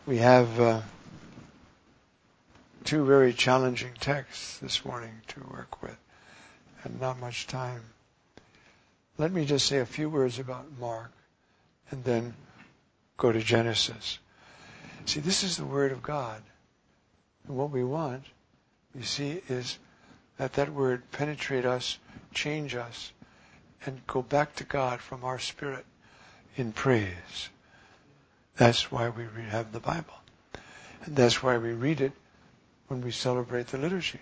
We have two very challenging texts this morning to work with, and not much time. Let me just say a few words about Mark, and then go to Genesis. See, this is the Word of God. And what we want, you see, is that word penetrate us, change us, and go back to God from our spirit in praise. That's why we have the Bible. And that's why we read it when we celebrate the liturgy.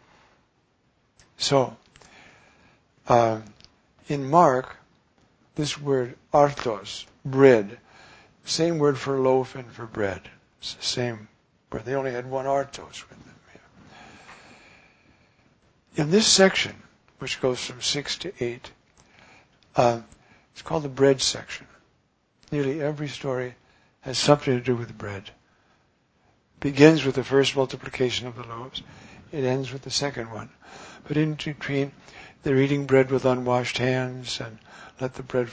So, in Mark, this word artos, bread, same word for loaf and for bread. It's the same word. They only had one artos with them here. In this section, which goes from 6 to 8, it's called the bread section. Nearly every story has something to do with bread. Begins with the first multiplication of the loaves. It ends with the second one. But in between, they're eating bread with unwashed hands, and let the bread,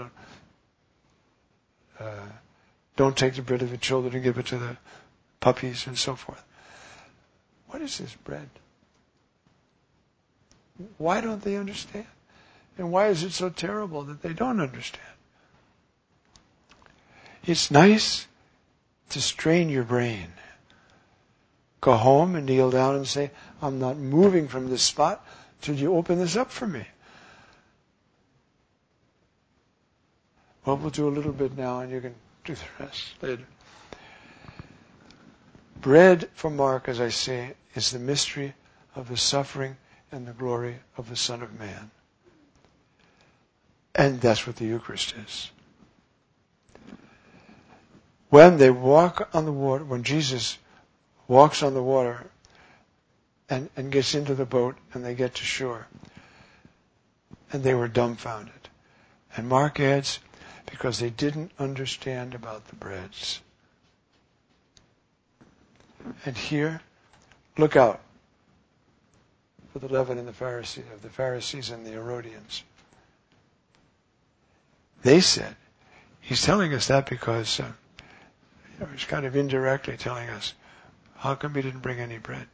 don't take the bread of the children and give it to the puppies and so forth. What is this bread? Why don't they understand? And why is it so terrible that they don't understand? It's nice to strain your brain. Go home and kneel down and say, I'm not moving from this spot till you open this up for me. Well, we'll do a little bit now and you can do the rest later. Bread for Mark, as I say, is the mystery of the suffering and the glory of the Son of Man. And that's what the Eucharist is. When they walk on the water, when Jesus walks on the water and gets into the boat and they get to shore, and they were dumbfounded. And Mark adds, because they didn't understand about the breads. And here, look out for the leaven of the Pharisees and the Herodians. They said, he's telling us that because he's kind of indirectly telling us, how come he didn't bring any bread?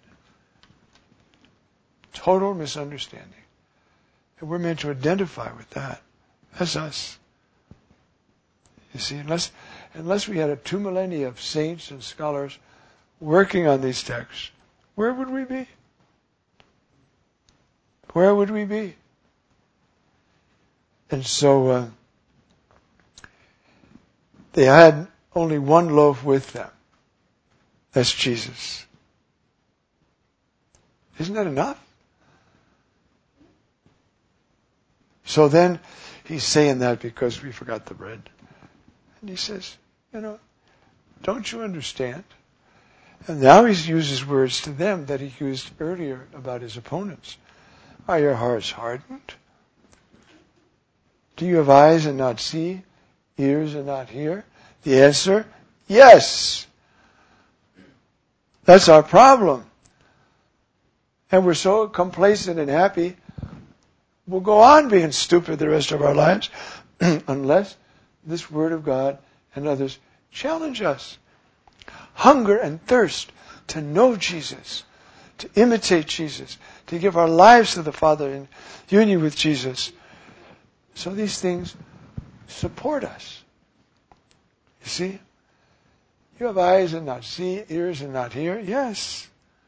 Total misunderstanding. And we're meant to identify with that. That's us. You see, unless we had 2 millennia of saints and scholars working on these texts, where would we be? Where would we be? And so they had only one loaf with them. That's Jesus. Isn't that enough? So then he's saying that because we forgot the bread. And he says, don't you understand? And now he uses words to them that he used earlier about his opponents. Are your hearts hardened? Do you have eyes and not see, ears and not hear? The answer, yes. That's our problem. And we're so complacent and happy, we'll go on being stupid the rest of our lives unless this Word of God and others challenge us. Hunger and thirst to know Jesus, to imitate Jesus, to give our lives to the Father in union with Jesus. So these things support us. You see? You have eyes and not see, ears and not hear? Yes.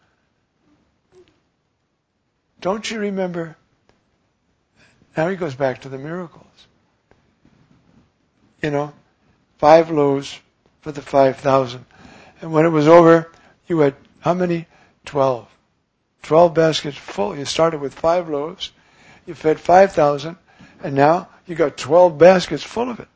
Don't you remember? Now he goes back to the miracles. 5 loaves for the 5,000. And when it was over, you had how many? 12. 12 baskets full. You started with 5 loaves. You fed 5,000. And now you got 12 baskets full of it.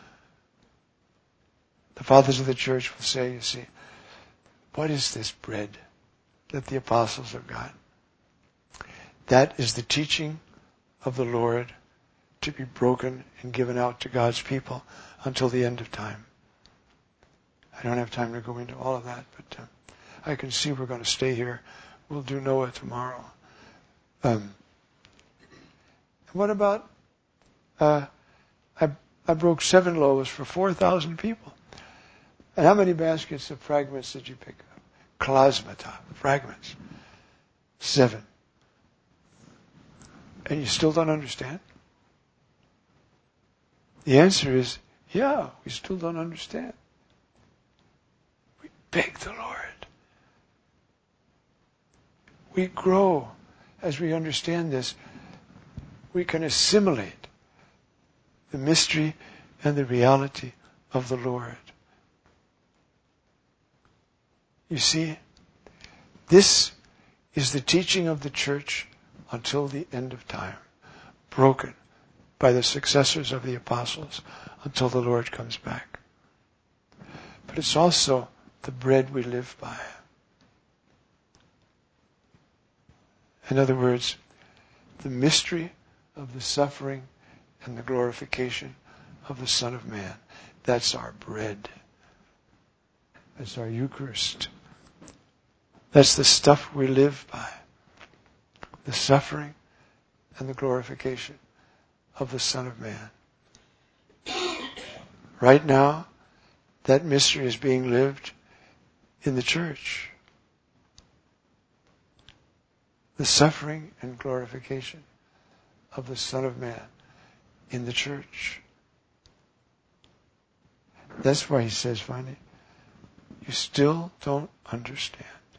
The fathers of the church will say, you see, what is this bread that the apostles have got? That is the teaching of the Lord to be broken and given out to God's people until the end of time. I don't have time to go into all of that, but I can see we're going to stay here. We'll do Noah tomorrow. What about, I broke 7 loaves for 4,000 people. And how many baskets of fragments did you pick up? Klasmata, fragments. 7. And you still don't understand? The answer is, yeah, we still don't understand. We beg the Lord. We grow as we understand this. We can assimilate the mystery and the reality of the Lord. You see, this is the teaching of the church until the end of time, broken by the successors of the apostles until the Lord comes back. But it's also the bread we live by. In other words, the mystery of the suffering and the glorification of the Son of Man. That's our bread. That's our Eucharist. That's the stuff we live by. The suffering and the glorification of the Son of Man. Right now, that mystery is being lived in the church. The suffering and glorification of the Son of Man in the church. That's why he says, finally, you still don't understand.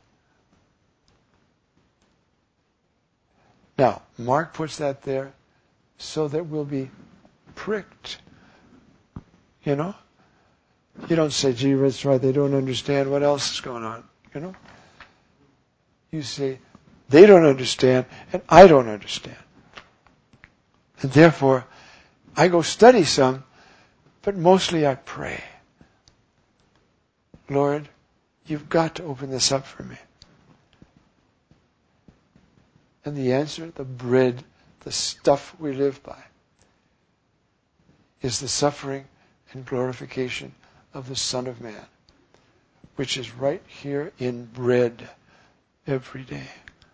Now, Mark puts that there so that we'll be pricked. You know? You don't say, gee, that's right, they don't understand. What else is going on? You know? You say, they don't understand, and I don't understand. And therefore, I go study some, but mostly I pray. Lord, you've got to open this up for me. And the answer, the bread, the stuff we live by, is the suffering and glorification of the Son of Man, which is right here in bread every day.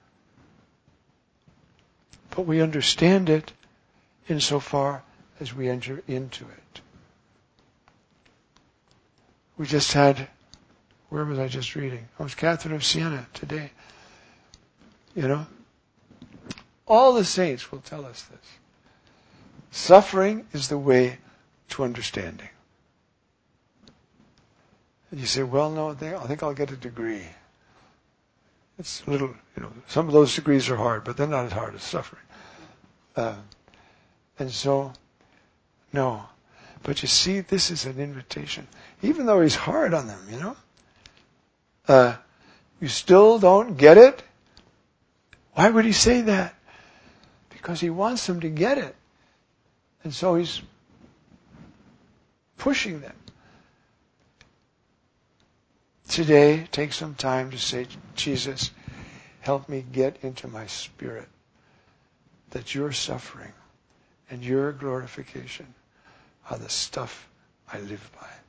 But we understand it insofar as we enter into it. We just had, where was I just reading? It was Catherine of Siena today. You know? All the saints will tell us this. Suffering is the way to understanding. And you say, well, no, I think I'll get a degree. It's a little, some of those degrees are hard, but they're not as hard as suffering. And so, no. But you see, this is an invitation. Even though he's hard on them, you still don't get it? Why would he say that? Because he wants them to get it. And so he's pushing them. Today, take some time to say, Jesus, help me get into my spirit that your suffering and your glorification are the stuff I live by.